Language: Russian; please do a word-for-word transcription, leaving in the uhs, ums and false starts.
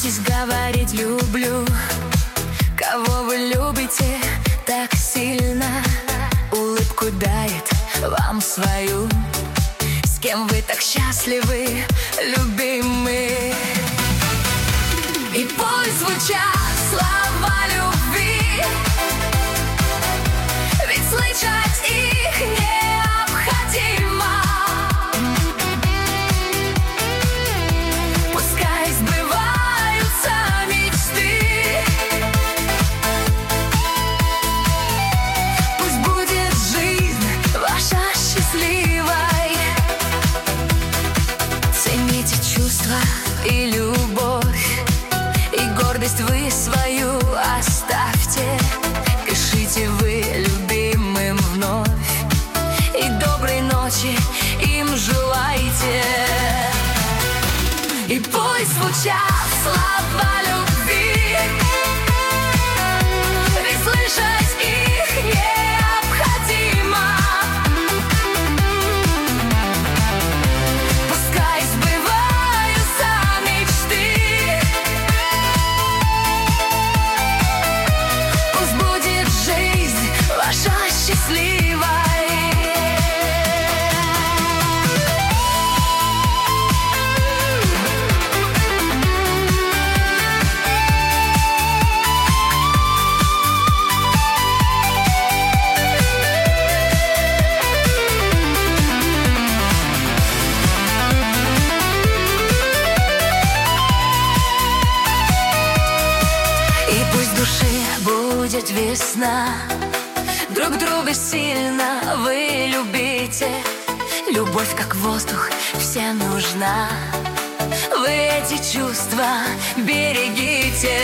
Бойтесь говорить «люблю». Кого вы любите так сильно, улыбку дарит вам свою. С кем вы так счастливы, любимые. И пусть звучат слова любви, ведь слышать их необходимо. Пускай сбываются мечты, пусть будет жизнь ваша счастливой. Цените чувства и любовь, и гордость вы свою оставьте. Пишите вы любимым вновь, и доброй ночи им желайте. И пусть звучат слова любви, ведь слышать их необходимо. Пускай сбываются мечты, пусть будет жизнь ваша счастливой. И пусть в душе будет весна, друг друга сильно вы любите. Любовь как воздух всем нужна, вы эти чувства берегите.